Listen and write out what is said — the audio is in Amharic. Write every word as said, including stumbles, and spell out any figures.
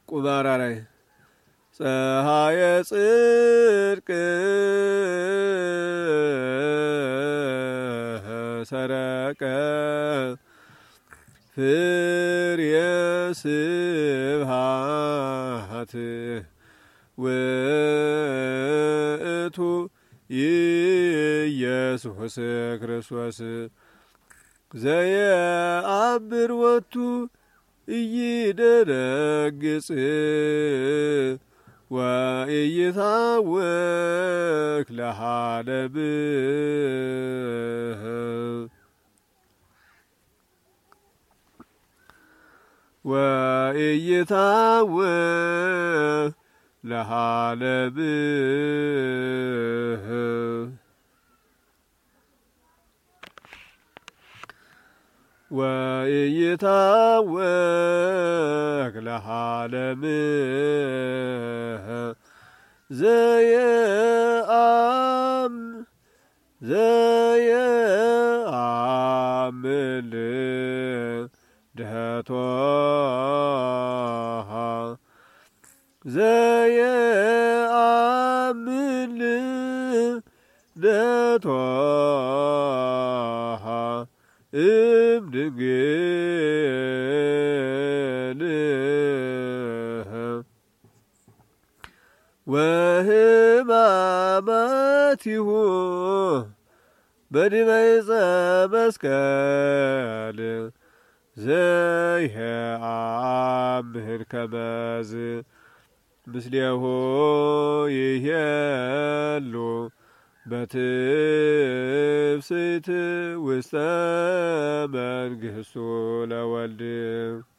ቁማራራይ ፀሐየ ጽድቅ ሰረቀ ፍሬየ ስብሐት ውእቱ ኢየሱስ ክርስቶስ ዘየአብር ወቱ ኢይደነግጽ ወኢይታወክ ለዓለም ወኢይታወክ ለዓለም ወኢይታወክ ለዓለም ዘየአም ዘየአምል ድኅቶሃ ዘየአምል ድኅቶሃ እምድንግል ወሕማማቲሁ በዲበ ዕፀ መስቀል ዘየአምር ከመዝ ምስሌሁ ይሄሉ በትፍስሕት ውስተ መንግሥቱ ለወልድ